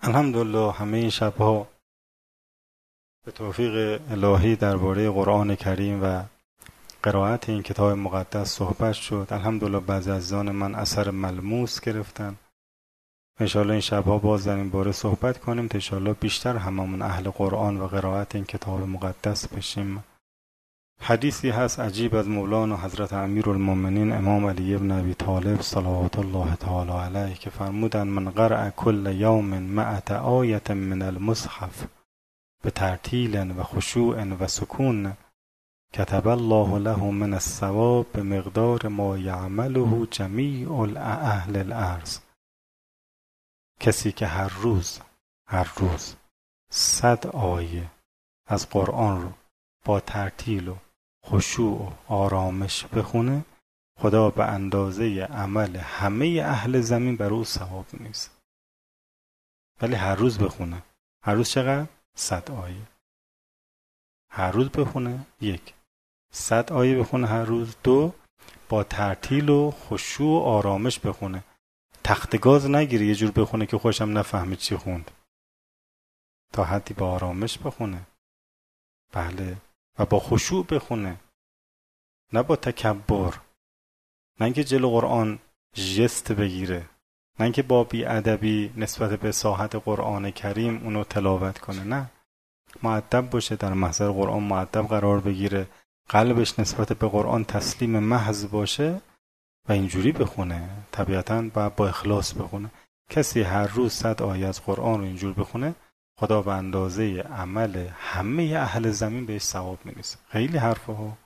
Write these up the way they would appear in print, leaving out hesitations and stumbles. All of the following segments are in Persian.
الحمدلله همه این شبها به توفیق الهی درباره قرآن کریم و قرائت این کتاب مقدس صحبت شد. الحمدلله بعضی عزیزان من اثر ملموس گرفتن. انشاءالله این شبها باز در این باره صحبت کنیم تا انشاءالله بیشتر هممون اهل قرآن و قرائت این کتاب مقدس بشیم. حدیثی هست عجیب از مولانا حضرت امیرالمومنین امام علی بن ابی طالب صلوات الله تعالی علیه که فرمودند من قرأ کل یوم مئة آیة من المصحف بترتیل و خشوع و سکون کتب الله له من الثواب به مقدار ما یعمله جمیع اهل الارض. کسی که هر روز 100 آیه از قرآن رو با ترتیل و خشوع و آرامش بخونه، خدا به اندازه عمل همه اهل زمین بر او ثواب می‌نویسه. ولی هر روز بخونه. هر روز چقدر؟ 100 آیه. هر روز بخونه 1. 100 آیه بخونه هر روز 2. با ترتیل و خشوع و آرامش بخونه. تخت گاز نگیره یه جور بخونه که خوشم نفهمید چی خوند. تا حدی با آرامش بخونه. بله. و با خشوع بخونه، نه با تکبر، نه اینکه جلو قرآن ژست بگیره، نه اینکه با بی‌ادبی نسبت به ساحت قرآن کریم اونو تلاوت کنه. نه، مؤدب باشه، در محضر قرآن مؤدب قرار بگیره، قلبش نسبت به قرآن تسلیم محض باشه و اینجوری بخونه. طبیعتاً با اخلاص بخونه. کسی هر روز 100 آیه از قرآن رو اینجور بخونه، خدا به اندازه عمل همه اهل زمین بهش ثواب می‌نویسه. خیلی حرفه ها.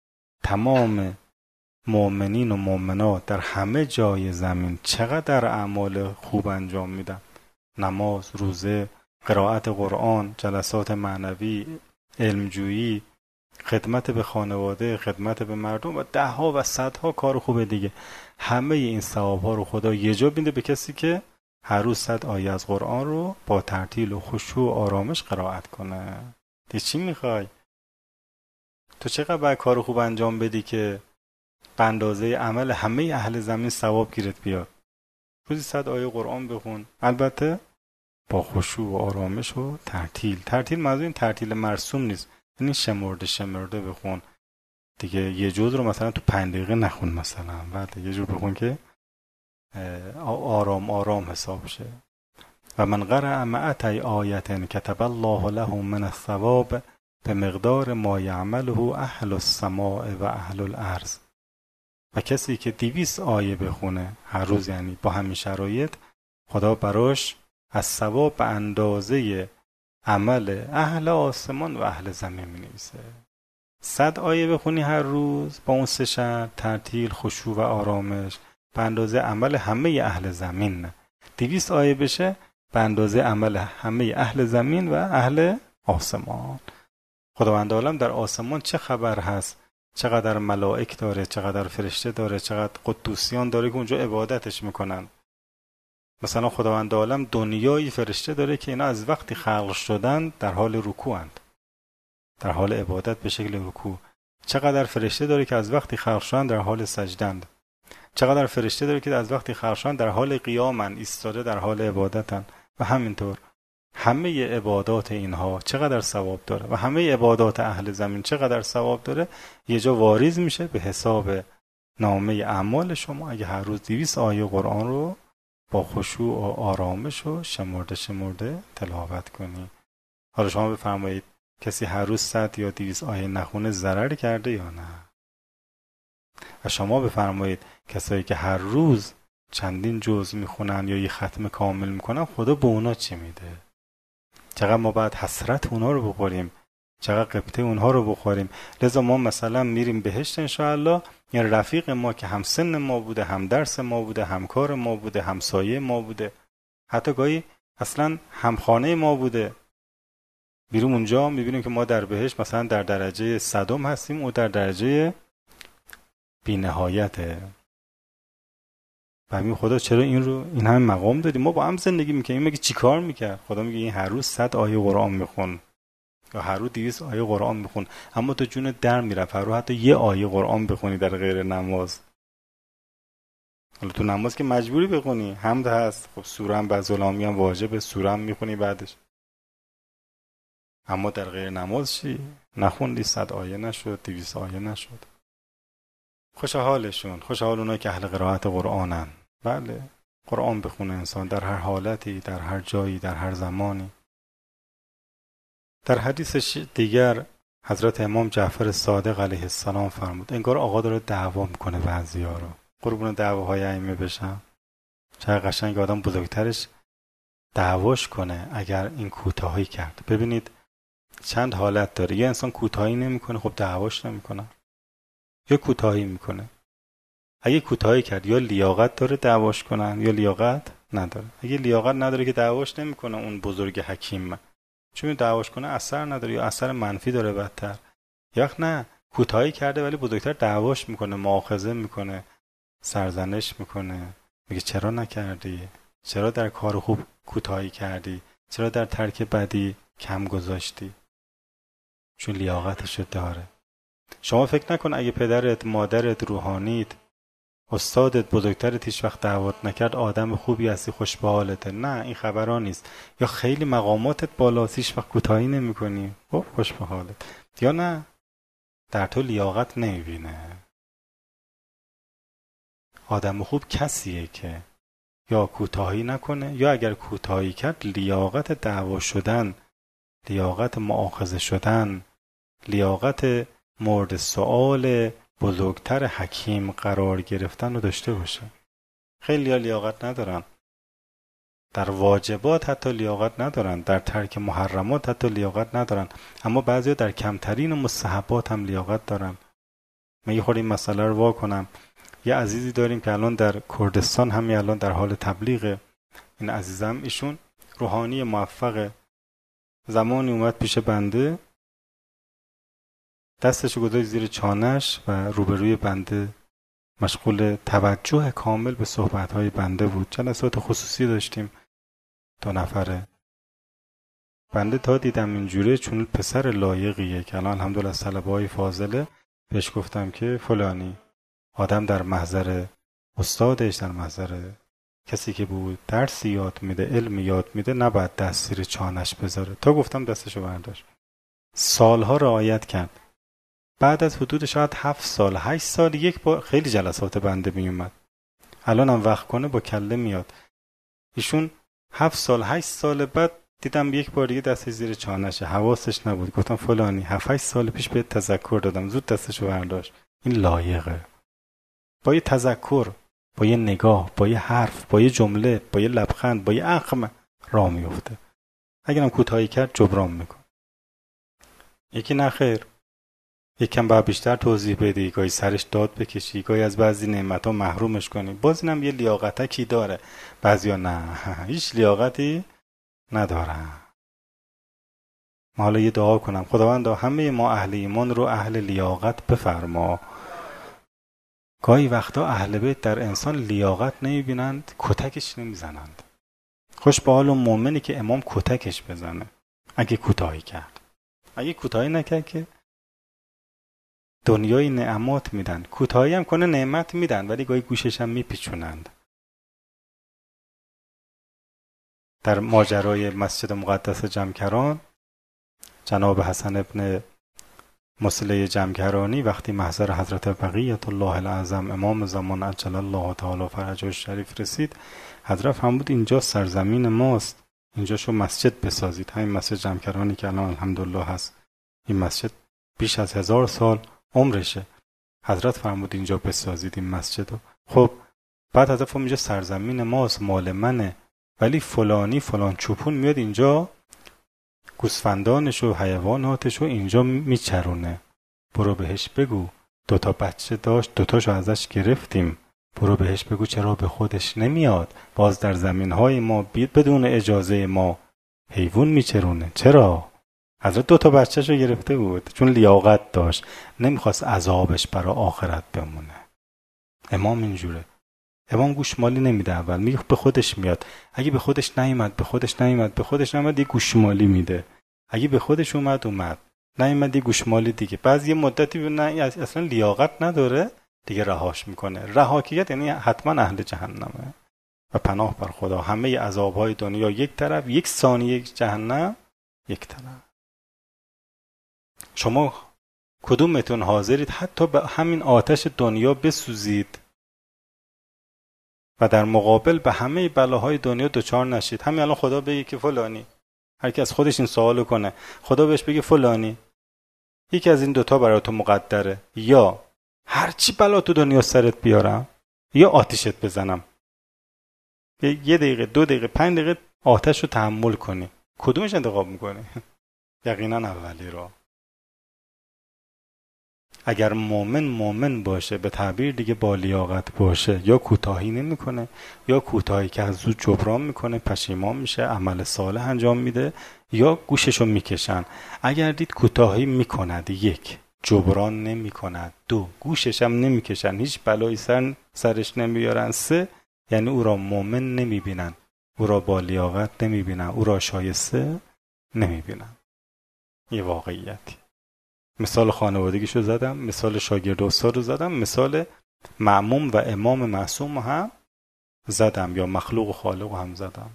تمام مؤمنین و مؤمنات در همه جای زمین چقدر اعمال خوب انجام میدن. نماز، روزه، قرائت قرآن، جلسات معنوی، علمجویی، خدمت به خانواده، خدمت به مردم و 10 و 100 کار خوبه دیگه. همه این ثواب‌ها رو خدا یه جا میده به کسی که هر روز 100 آیه از قرآن رو با ترتیل و خشوع و آرامش قرائت کنه. دیگه چی میخوای؟ تو چقدر باید کار خوب انجام بدی که به اندازه عمل همه اهل زمین ثواب گیرت بیاد؟ روزی 100 آیه قرآن بخون، البته با خشوع و آرامش و ترتیل منظور این ترتیل مرسوم نیست، یعنی شمرده بخون دیگه. یه جزء رو مثلا تو 5 دقیقه نخون، مثلا بعد یه جور بخون که آرام حساب شه. و من قرأ 100 آیة کتب الله له من الثواب به مقدار ما یعمله اهل السماء و اهل الارض. و کسی که 200 آیه بخونه هر روز، یعنی با همین شرایط، خدا براش از ثواب به اندازه عمل اهل آسمان و اهل زمین می‌نویسه. 100 آیه بخونی هر روز با اون 3 شرط، ترتیل، خشوع و آرامش، به اندازه عمل همه اهل زمین. نه 200 آیه بشه به اندازه عمل همه اهل زمین و اهل آسمان. خداوند عالم در آسمان چه خبر هست؟ چقدر ملائک داره، چقدر فرشته داره، چقدر قدوسیان داره که اونجا عبادتش میکنن. مثلا خداوند عالم دنیای فرشته داره که اینا از وقتی خلق شدن در حال رکوعند، در حال عبادت به شکل رکوع. چقدر فرشته داره که از وقتی خلق شدن در حال سجدند. چقدر فرشته داره که از وقتی خلق شدن در حال قیامن، ایستاده در حال عبادتن. و همینطور همه عبادات اینها چقدر ثواب داره و همه عبادات اهل زمین چقدر ثواب داره، یه جا واریز میشه به حساب نامه اعمال شما اگه هر روز 200 آیه قرآن رو با خشوع و آرامش و شمرده تلاوت کنی. حالا شما بفرمایید کسی هر روز 100 یا 200 آیه نخونه ضرر کرده یا نه؟ و شما بفرمایید کسایی که هر روز چندین جزء میخونن یا یه ختم کامل میکنن، خدا به اونا چی میده؟ چقدر ما باید حسرت اونا رو بخوریم، چقدر قبطه اونها رو بخوریم. لذا ما مثلا میریم بهشت انشاءالله، یعنی رفیق ما که هم سن ما بوده، هم درس ما بوده، همکار ما بوده، همسایه ما بوده، حتی گاهی اصلا همخانه ما بوده، بیرون اونجا میبینیم که ما در بهشت مثلا در درجه 100 هستیم و در درجه بی‌نهایته. و میگه خدا چرا این همه مقام دادی؟ ما با هم زندگی میکنیم. میگه چی کار میکرد؟ خدا میگه این هر روز 100 آیه قرآن میخون یا هر روز 200 آیه قرآن میخون، اما تو جون در میرفت هر روز حتی 1 آیه قرآن بخونی در غیر نماز. حالا تو نماز که مجبوری بخونی، حمد هست، خب سوره هم بعض علما میگن واجبه، سوره هم میخونی بعدش. اما در غیر نماز چی؟ نخوندی 100 آیه نشد، 200 آیه نشد. خوش حالشون، خوش حال اونایی که اهل قرائت قرآنن. بله، قرآن بخونه انسان در هر حالتی، در هر جایی، در هر زمانی. در حدیث دیگر حضرت امام جعفر صادق علیه السلام فرمود انگار آقا داره دعوا میکنه بعضیا رو. قربون دعواهای ائمه بشم. چقدر قشنگ آدم بزرگترش دعواش کنه اگر این کوتاهی کرد. ببینید چند حالت داره. یه انسان کوتاهی نمیکنه، خب دعواش نمیکنه. یا کوتاهی میکنه. اگه کوتاهی کرد یا لیاقت داره دعواش کنن یا لیاقت نداره. اگه لیاقت نداره که دعواش نمیکنه اون بزرگ حکیم، چون دعواش کنه اثر نداره یا اثر منفی داره بدتر. یا نه کوتاهی کرده ولی بزرگتر دعواش میکنه، مؤاخذه میکنه، سرزنش میکنه، میگه چرا نکردی؟ چرا در کار خوب کوتاهی کردی؟ چرا در ترک بدی کم گذاشتی؟ چون لیاقتشو داره. شما فکر نکن اگه پدرت، مادرت، روحانیت، استادت، بزرگترت هیچ وقت دعوت نکرد آدم خوبی هستی، خوش به حالته. نه، این خبران نیست. یا خیلی مقاماتت بالاست هیچ وقت کوتاهی نمی‌کنی، خب خوش به حالت. یا نه در تو لیاقت نمیبینه. آدم خوب کسیه که یا کوتاهی نکنه یا اگر کوتاهی کرد لیاقت دعوا شدن، لیاقت مؤاخذه شدن، لیاقت مورد سؤال بزرگتر حکیم قرار گرفتن رو داشته باشه. خیلی ها لیاقت ندارن، در واجبات حتی لیاقت ندارن، در ترک محرمات حتی لیاقت ندارن، اما بعضی ها در کمترین مستحبات هم لیاقت دارن. من یه خورده این مسئله رو وا کنم. یه عزیزی داریم که الان در کردستان همین الان در حال تبلیغ. این عزیزم ایشون روحانی موفق، زمانی اومد پیش بنده، دستشو گذاشت زیر چانش و روبروی بنده مشغول توجه کامل به صحبت‌های بنده بود. جلسات خصوصی داشتیم 2 نفره. بنده تا دیدم اینجوره، چون پسر لایقیه که الان الحمدلله از طلبه‌های فاضله، بهش گفتم که فلانی آدم در محضر استادش، در محضر کسی که بود درسی یاد میده، علم یاد میده، نباید دست زیر چانش بذاره. تا گفتم دستشو برداشت. سالها رعایت کرد. بعد از حدود شاید 7 سال 8 سال یک بار خیلی جلسات بنده می اومد. الان هم وقت کنه با کله میاد. ایشون 7 سال 8 سال بعد دیدم یک بار دیگه دستش زیر چانشه، حواسش نبود. گفتم فلانی 7 8 سال پیش بهت تذکر دادم، زود دستشو برداشت. این لایقه. با یه تذکر، با یه نگاه، با یه حرف، با یه جمله، با یه لبخند، با یه اخم راه میفته. اگرم کوتاهی کرد جبران میکن. یکی نخیر، یکم باید بیشتر توضیح بدی، گاهی سرش داد بکشی، گاهی از بعضی نعمت‌ها محرومش کنی. باز اینم یه لیاقتکی داره. بعضیا نه، هیچ لیاقتی ندارن. ما حالا یه دعا کنم. خداوندا همه ما اهل ایمان رو اهل لیاقت بفرما. گاهی وقتا اهل بیت در انسان لیاقت نمیبینند، کتکش نمیزنند. خوش به حال اون مؤمنی که امام کتکش بزنه اگه کوتاهی کرد. اگه کوتاهی نکرد که دنیای نعمات میدن، کوتاهی هم کنه نعمت میدن ولی گاهی گوشش هم میپیچونند. در ماجرای مسجد مقدس جمکران جناب حسن ابن مصلح جمکرانی وقتی محضر حضرت بقیت الله العظم امام زمان عجل الله تعالی فرجه الشریف رسید، حضرت فرمود اینجا سرزمین ماست، اینجاشو مسجد بسازید. همین مسجد جمکرانی که الان الحمدلله هست، این مسجد بیش از 1000 سال عمرشه. حضرت فرمود اینجا بسازید این مسجدو. خب بعد حضرت فرمود اینجا سرزمین ماست، مال منه، ولی فلانی فلان چوپون میاد اینجا گوسفندانش و حیواناتش رو اینجا میچرونه. برو بهش بگو 2 تا بچه داشت، 2 تاشو ازش گرفتیم، برو بهش بگو چرا به خودش نمیاد، باز در زمینهای ما بدون اجازه ما حیوان میچرونه. چرا؟ حضرت 2 تا بچه‌شو گرفته بود چون لیاقت داشت، نمیخواست عذابش برای آخرت بمونه. امام اینجوره. امام گوشمالی نمیده، اول میگه به خودش میاد. اگه به خودش نیومد یه گوشمالی میده. اگه به خودش اومد نیومد یه گوشمالی دیگه. بعد یه مدتی نه اصلا لیاقت نداره، دیگه رهاش میکنه. رهاکیت یعنی حتما اهل جهنمه و پناه بر خدا. همه عذابهای دنیا یک طرف، یک ثانیه جهنم یک طرف. شما کدومتون حاضرید حتی به همین آتش دنیا بسوزید و در مقابل به همه بلاهای دنیا دچار نشید؟ همین الان خدا بگه که فلانی، هر کی از خودش این سوالو کنه، خدا بهش بگه فلانی یکی از این دوتا برای تو مقدره، یا هرچی بلا تو دنیا سرت بیارم یا آتیشت بزنم، یه دقیقه 2 دقیقه 5 دقیقه آتش رو تحمل کنی، کدومش انتخاب میکنی؟ یقینا اولی رو. اگر مومن باشه، به تعبیر دیگه با لیاقت باشه، یا کوتاهی نمیکنه، یا کوتاهی که از زود جبران میکنه، پشیمان میشه، عمل صالح انجام میده، یا گوششو میکشن. اگر دید کوتاهی میکند، 1 جبران نمیکند، 2 گوشش هم نمیکشن، هیچ بلایی سرش نمیارن، 3 یعنی او را مومن نمیبینن، او را با لیاقت نمیبینن، او را شایسته نمیبینن. یه واقعیتی. مثال خانوادگیشو زدم، مثال شاگرد استاد رو زدم، مثال معموم و امام معصوم هم زدم، یا مخلوق و خالق هم زدم.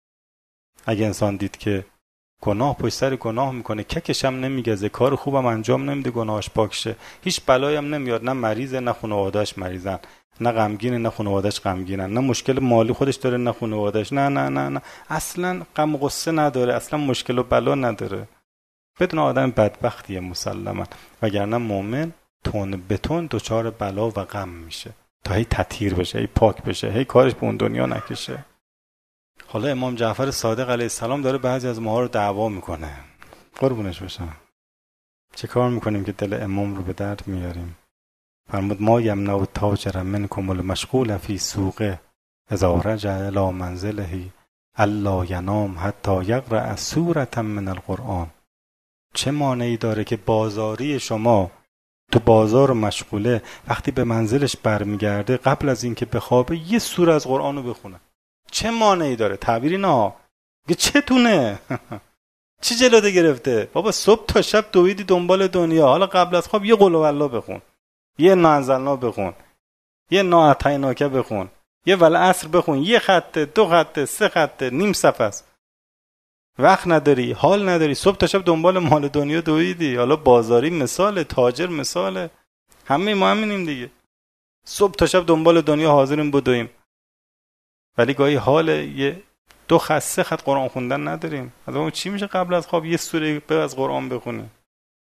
اگه انسان دید که گناه پشت سر گناه میکنه، ککش هم نمیگزه، کار خوبم انجام نمیده گناهش پاک شه، هیچ بلایی هم نمیاد، نه مریضه نه خانواده‌اش مریضن، نه غمگینه نه خانواده‌اش غمگینن، نه مشکل مالی خودش داره نه خانواده‌اش، نه اصلا غم و غصه نداره، اصلا مشکل و بلا نداره، بدون آدم بدبختیه مسلما. وگرنه مومن تون به تون دچار بلا و غم میشه تا هی تطهیر بشه، هی پاک بشه، هی کارش به اون دنیا نکشه. حالا امام جعفر صادق علیه السلام داره بعضی از ماها رو دعوا میکنه. قربونش بشم. چه کار میکنیم که دل امام رو به درد میاریم؟ فرمود ما یمنع التاجر منکم المشغول فی سوقه اذا رجع الی منزله الا ینام حتی یقرأ سورة من القرآن. چه مانعی داره که بازاری شما تو بازار مشغوله، وقتی به منزلش برمیگرده قبل از اینکه بخوابه یه سوره از قرآن رو بخونه؟ چه مانعی داره؟ تعبیری نه، چتونه؟ چی جلوده گرفته؟ بابا صبح تا شب دویدی دنبال دنیا، حالا قبل از خواب یه قل هوالله بخون، یه انا انزلنا بخون، یه انا اعطیناک بخون، یه والعصر بخون، یه خطه، 2 خطه، 3 خطه، نیم صفحه است. وقت نداری، حال نداری، صبح تا شب دنبال مال دنیا دویدی. حالا بازاری مثال، تاجر مثال، همه ما همینیم دیگه، صبح تا شب دنبال دنیا حاضریم بدویم، ولی گاهی حال یه 2 خط 3 خط قرآن خوندن نداریم. از چی میشه قبل از خواب یه سوره از قرآن بخونی؟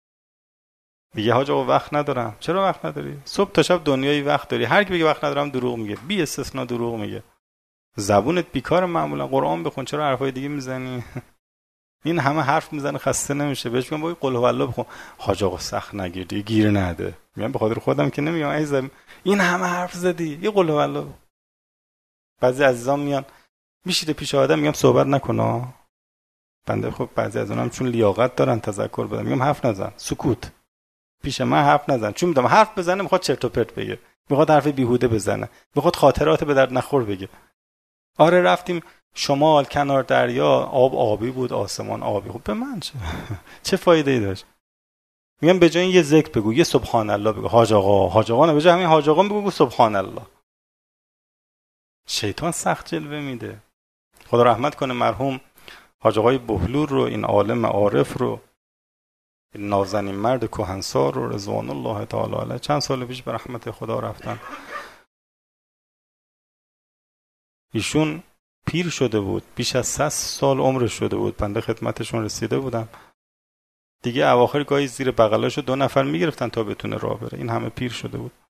میگه حاج آقا وقت ندارم. چرا وقت نداری؟ صبح تا شب دنیایی وقت داری. هر کی بگه وقت ندارم دروغ میگه، بی استثناء دروغ میگه. زبونت بیکار، معمولا قرآن بخون، چرا حرفای دیگه میزنی؟ این همه حرف میزنه خسته نمیشه، بهش میگم قل هوالله بخون. حاج آقا سخت نگیر دیگه، گیر نده. میگم به خاطر خودم که نمیگم عزیزم این همه حرف زدی، یه قل هوالله. بعضی عزیزان میان میشیده پیش آدم، میگم صحبت نکن. بنده خب بعضی از اونام چون لیاقت دارن تذکر بدم، میگم حرف نزن، سکوت. پیش من حرف نزن، چون میدونم حرف بزنه میخواد چرت و پرت بگه، میخواد حرف بیهوده بزنه، میخواد خاطرات به درد نخور بگه. آره رفتیم شمال کنار دریا، آب آبی بود، آسمان آبی. خب به من چه فایده ای داشت؟ میگم به جای یه ذکر بگو، یه سبحان الله بگو. حاج آقا نه، به جای همین حاج آقا بگو سبحان الله. شیطان سخت جلوه میده. خدا رحمت کنه مرحوم حاج آقای بهلول رو، این عالم عارف رو، این نازنین مرد کهنسار رو رضوان الله تعالی علیه، چند سال پیش به رحمت خدا رفتن. ایشون پیر شده بود، بیش از 100 سال عمرش شده بود، بنده خدمتشون رسیده بودم دیگه. اواخر گاهی زیر بغلاشو 2 نفر میگرفتن تا بتونه راه بره، این همه پیر شده بود.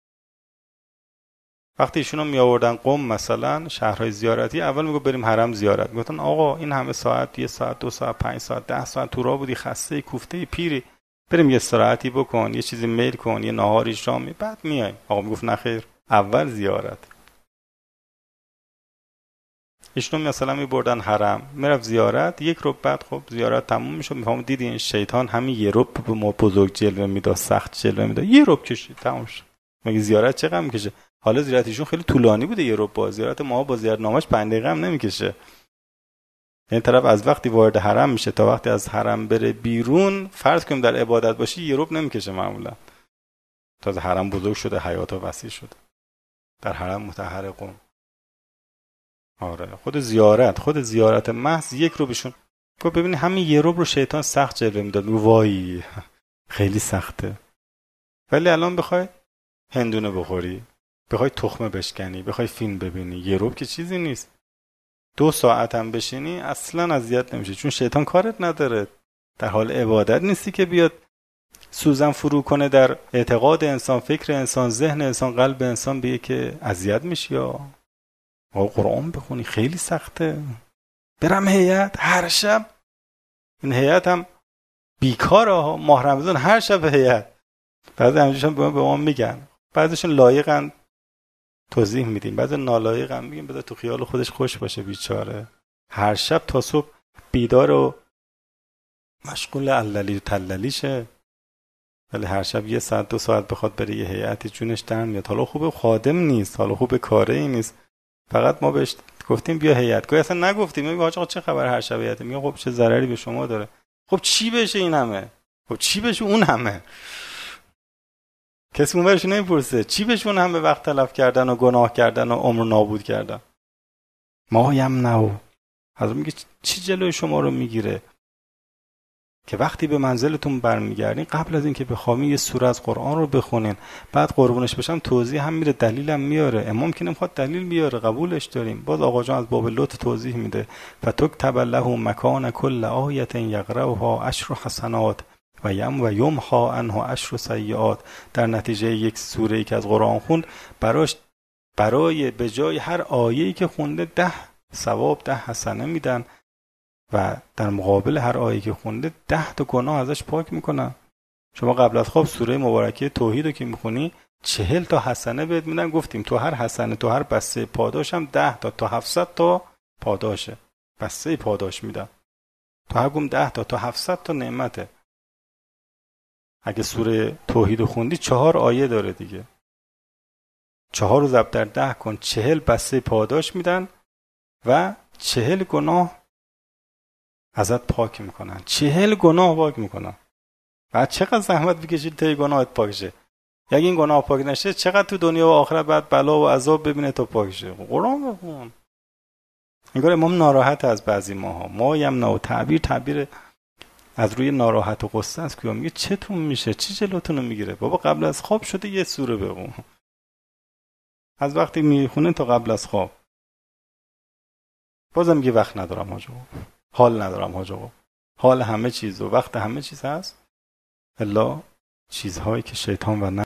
وقتی ایشونو می آوردن قم مثلا شهرهای زیارتی، اول میگو بریم حرم زیارت، میگفتن آقا این همه ساعت، 1 ساعت 2 ساعت 5 ساعت 10 ساعت تو راه بودی، خسته کوفته پیری، بریم یه استراحتی بکن، یه چیزی میل کن، یه ناهاری شامی، بعد میایم. آقا میگفت نه خیر، اول زیارت. ایشون مثلا میبردن حرم، میرفت زیارت، 1 ربع بعد خب زیارت تموم میشد، میفهمون دیدی این شیطان همین 1 ربع به ما بزرگ جلوه میداد، سخت جلوه میداد، 1 ربع کشید تموم شد. مگه زیارت چقدر میکشه؟ حالا زیارتشون خیلی طولانی بوده، 1 ربع. زیارت ما با زیارتنامه‌اش 5 دقیقه هم نمیکشه. این طرف از وقتی وارد حرم میشه تا وقتی از حرم بره بیرون، فرض کنیم در عبادت باشی، 1 ربع نمیکشه معمولا. تازه حرم بزرگ شده، حیات وسیع شده، در حرم مطهر قم. آره خود زیارت محض یک رو بشون گفت ببینی همین یه رو شیطان سخت جلوه میداد، وای خیلی سخته. ولی الان بخوای هندونه بخوری، بخوای تخمه بشکنی، بخوای فیلم ببینی، یه رو که چیزی نیست. 2 ساعت هم بشینی اصلا اذیت نمیشه، چون شیطان کارت نداره. در حال عبادت نیستی که بیاد سوزن فرو کنه در اعتقاد انسان، فکر انسان، ذهن انسان، قلب انسان، بگه که اذیت میشی. یا قرآن بخونی خیلی سخته، برم هیئت هر شب. این هیئت هم بیکاره ها، ماه رمضان هر شب هیئت. بعضی همینجوشون به ما میگن، بعضیشون لایقن توضیح میدیم، بعضی نالایقن میگیم بذار تو خیال خودش خوش باشه بیچاره. هر شب تا صبح بیدار و مشغول عللی و تللیشه، ولی هر شب 1 ساعت 2 ساعت بخواد بره یه هیئتی جونش در میاد. حالا خوبه خادم نیست، حالا خوبه کاره ای نیست، فقط ما بهش گفتیم بیا هیئت، گویا اصلا نگفتیم. میگه آقا چه خبر هر شب هیئت؟ میگه خب چه ضرری به شما داره؟ خب چی بشه این همه؟ خب چی بشه اون همه؟ کسی اونورش نمیپرسه چی بشه اون همه وقت تلف کردن و گناه کردن و عمر نابود کردن. ما یمنعو حضرت میگه چی جلوی شما رو میگیره که وقتی به منزلتون برمیگردین قبل از اینکه بخوابین یه سوره از قرآن رو بخونین، بعد قربونش بشم توضیح هم میره، دلیلم میاره. امام که نمیخواد دلیل بیاره، قبولش داریم. باز آقا جان از باب لطف توضیح میده فتکتب له مکان کل آیه یقرأها 10 حسنات و یمحی عنه 10 سیئات. در نتیجه یک سوره ای که از قرآن خوند برای به جای هر آیه‌ای که خونده 10 ثواب 10 حسنه میدن و در مقابل هر آیه‌ای که خونده 10 تا گناه ازش پاک میکنن. شما قبل از خواب سوره مبارکه توحید رو که میخونی 40 تا حسنه بهت میدن. گفتیم تو هر حسنه، تو هر بسته پاداش هم 10 تا 700 تا پاداشه، بسته پاداش میدن. تو هر گم 10 تا 700 تا نعمته. اگه سوره توحید رو خوندی 4 آیه داره دیگه، 4 رو ضرب در 10 کن، 40 بسته پاداش میدن و 40 گناه ازت پاک میکنن. 40 گناه پاک میکنن. بعد چقدر زحمت بکشید تا گناهت پاک شه. اگه این گناه پاک نشه چقدر تو دنیا و آخرت بعد بلا و عذاب ببینه تا پاک شه. قرآن بخون. انگار امام ناراحت از بعضی ماها. ما یمنعو تعبیر از روی ناراحت و قصه است که میگه چتون میشه، چی جلوتون رو میگیره؟ بابا قبل از خواب شده یه سوره بخون. از وقتی میخونه تا قبل از خواب. بازم میگه وقت ندارم حاج آقا، حال ندارم حاج آقا. حال همه چیز و وقت همه چیز هست الا چیزهایی که شیطان و